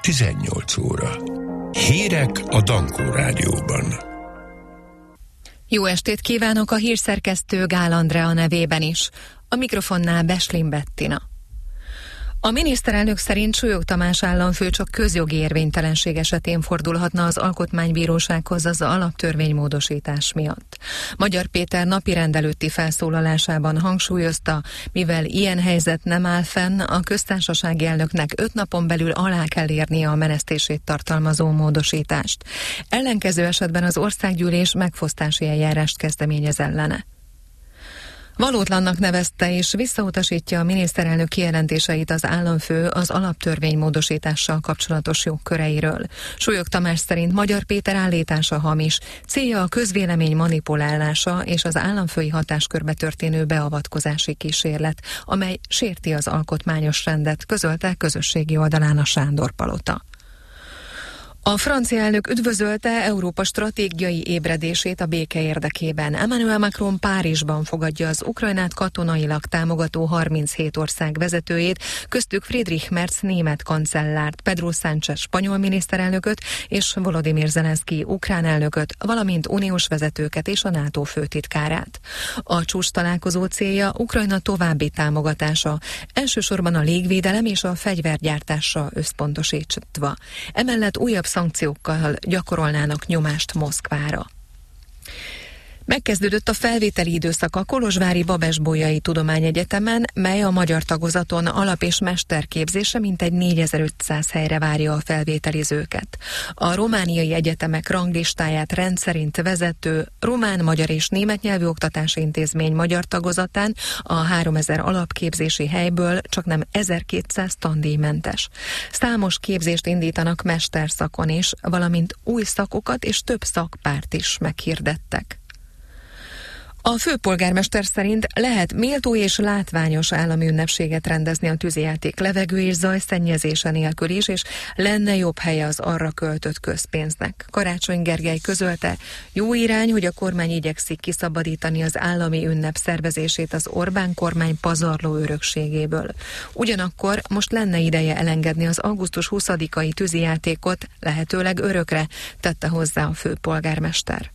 18 óra. Hírek a Dankó Rádióban. Jó estét kívánok a hírszerkesztő Gál Andrea nevében is. A mikrofonnál Beslin Bettina. A miniszterelnök szerint Súlyog Tamás államfő csak közjogi érvénytelenség esetén fordulhatna az alkotmánybírósághoz az alaptörvénymódosítás miatt. Magyar Péter napirend előtti felszólalásában hangsúlyozta, mivel ilyen helyzet nem áll fenn, a köztársasági elnöknek 5 napon belül alá kell érnie a menesztését tartalmazó módosítást. Ellenkező esetben az országgyűlés megfosztási eljárást kezdeményez ellene. Valótlannak nevezte és visszautasítja a miniszterelnök kijelentéseit az államfő az alaptörvénymódosítással kapcsolatos jogköreiről. Súlyog Tamás szerint Magyar Péter állítása hamis, célja a közvélemény manipulálása és az államfői hatáskörbe történő beavatkozási kísérlet, amely sérti az alkotmányos rendet, közölte közösségi oldalán a Sándor Palota. A francia elnök üdvözölte Európa stratégiai ébredését a béke érdekében. Emmanuel Macron Párizsban fogadja az Ukrajnát katonailag támogató 37 ország vezetőjét, köztük Friedrich Merz német kancellárt, Pedro Sánchez spanyol miniszterelnököt és Volodymyr Zelenszky ukrán elnököt, valamint uniós vezetőket és a NATO főtitkárát. A csúcs találkozó célja Ukrajna további támogatása, elsősorban a légvédelem és a fegyvergyártásra összpontosítva. Emellett újabb szankciókkal gyakorolnának nyomást Moszkvára. Megkezdődött a felvételi időszak a Kolozsvári Babes-Bolyai Tudományegyetemen, mely a magyar tagozaton alap- és mesterképzése mintegy 4500 helyre várja a felvételizőket. A romániai egyetemek ranglistáját rendszerint vezető román, magyar és német nyelvű oktatási intézmény magyar tagozatán a 3000 alapképzési helyből csaknem 1200 tandíjmentes. Számos képzést indítanak mesterszakon is, valamint új szakokat és több szakpárt is meghirdettek. A főpolgármester szerint lehet méltó és látványos állami ünnepséget rendezni a tűzijáték levegő és zajszennyezése nélkül is, és lenne jobb helye az arra költött közpénznek. Karácsony Gergely közölte, jó irány, hogy a kormány igyekszik kiszabadítani az állami ünnep szervezését az Orbán kormány pazarló örökségéből. Ugyanakkor most lenne ideje elengedni az augusztus 20-ai tűzijátékot, lehetőleg örökre, tette hozzá a főpolgármester.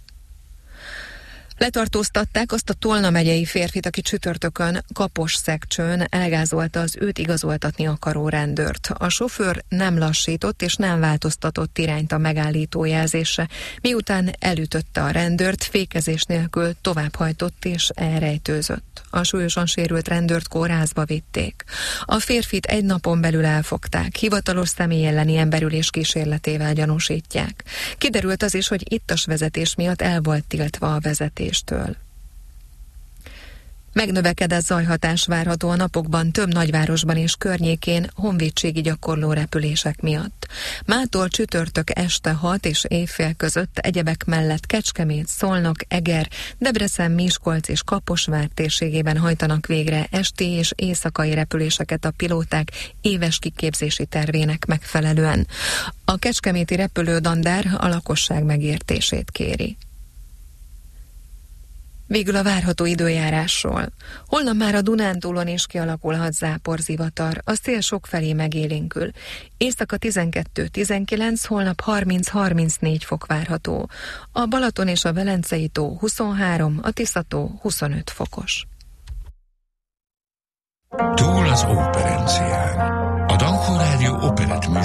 Letartóztatták azt a Tolna megyei férfit, aki csütörtökön Kaposszegcsőn elgázolta az őt igazoltatni akaró rendőrt. A sofőr nem lassított és nem változtatott irányt a megállító jelzésre, miután elütötte a rendőrt, fékezés nélkül továbbhajtott és elrejtőzött. A súlyosan sérült rendőrt kórházba vitték. A férfit 1 napon belül elfogták, hivatalos személy elleni emberülés kísérletével gyanúsítják. Kiderült az is, hogy ittas vezetés miatt el volt tiltva a vezetéstől. Megnövekedett zajhatás várható a napokban több nagyvárosban és környékén honvédségi gyakorló repülések miatt. Mától csütörtök este 6 és éjfél között egyebek mellett Kecskemét, Szolnok, Eger, Debrecen, Miskolc és Kaposvár térségében hajtanak végre esti és éjszakai repüléseket a pilóták éves kiképzési tervének megfelelően. A kecskeméti repülődandár a lakosság megértését kéri. Végül a várható időjárásról. Holnap már a Dunántúlon is kialakulhat záporzivatar, a szél sokfelé megélénkül. Éjszaka 12-19, holnap 30-34 fok várható. A Balaton és a Velencei tó 23, a Tisza-tó 25 fokos. Túl az óperencián. A Dankó Rádió operett